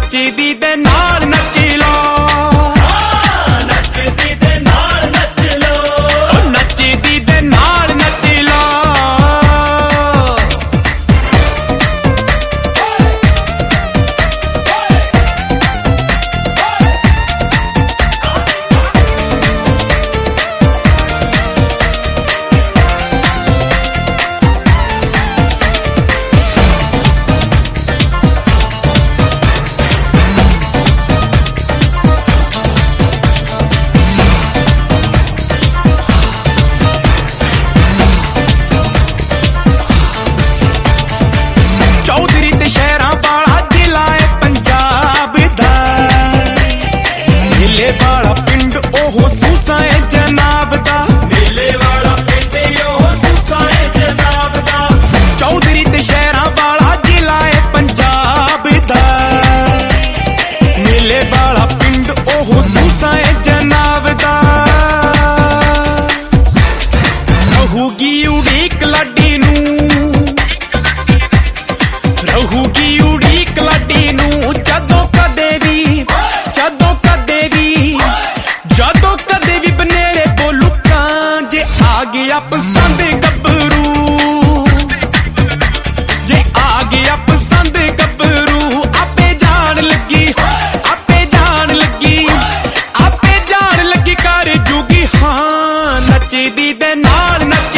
नचदी दे नाल नच लो, नचदी दे नाल नच लो, नचदी दे नाल नच लो। चौधरी ते शहरां वाला जिला है पंजाब दा, मेले वाला पिंड ओहो सूसा है जनाब दा, मेले वाला पिंड ओहो सूसा है जनाब दा। चौधरी ते शहरां वाला जिला है पंजाब दा, मेले वाला पिंड ओहो सूसा है जनाब दा। रहूगी उड़ीक लाडी नूं, रहूगी उड़ीक लाडी नूं, जदों कदे भी बनेरे बोलू कां। जे आ गया पसंद गबरू, जे आ गया पसंद गबरू, आपे जान लगी, आपे जान लगी, आपे जान लगी कर जूगी। हाँ नचदी दे नाल नच